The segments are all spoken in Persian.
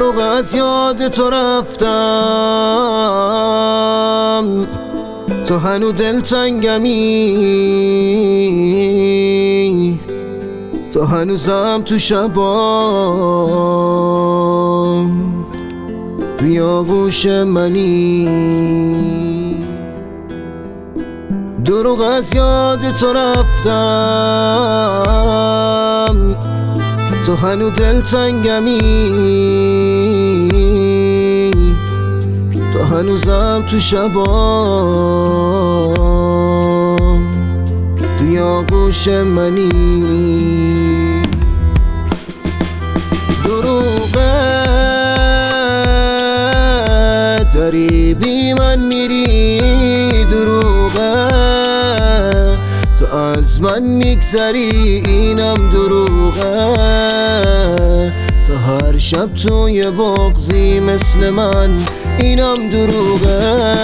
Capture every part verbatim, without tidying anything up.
دروغ از یاد تو رفتم، تو هنو دلتنگمی، تو هنوزم تو شبام توی آغوش منی. دروغ از یاد تو رفتم، تو هنو دلتنگمی، تو هنوزم تو شبام توی آغوش منی. دروغه داری بی من میری، دروغه تو از من میگذری، اینم دروغه تو هر شب توی بغضی مثل من، اینم دروغه.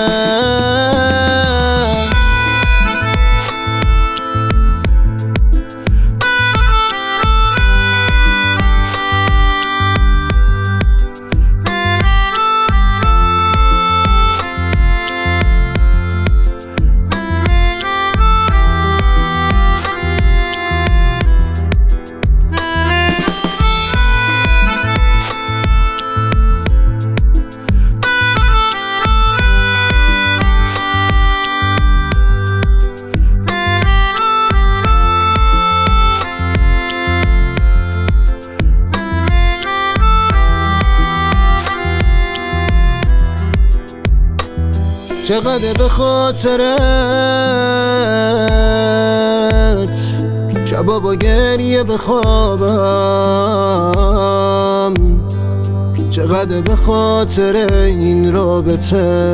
چقدر به خاطرت شبا با گریه بخوابم، چقدر به خاطر این رابطه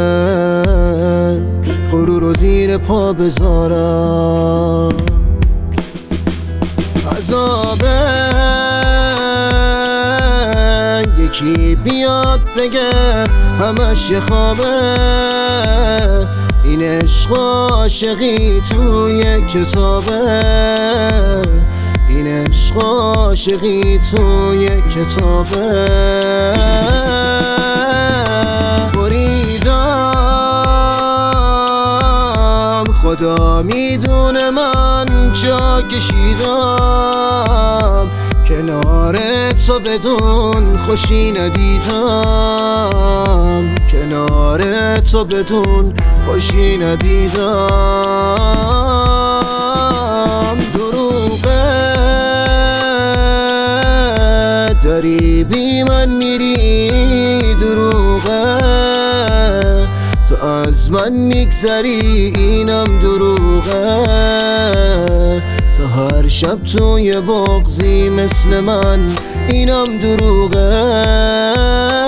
غرور رو زیر پا بذارم. عذابه یکی بیاد بگه همش یه خوابه، این عشق عاشقی توی کتابه، این عشق عاشقی توی کتابه. بریدم خدا میدونه من جا کشیدم، کنار تو بدون خوشی ندیدم، کنار تو بدون خوشی ندیدم. دروغه داری بی من میری، دروغه تو از من میگذری، اینم دروغه تو هر شب توی بغضی مثل من، اینم دروغه.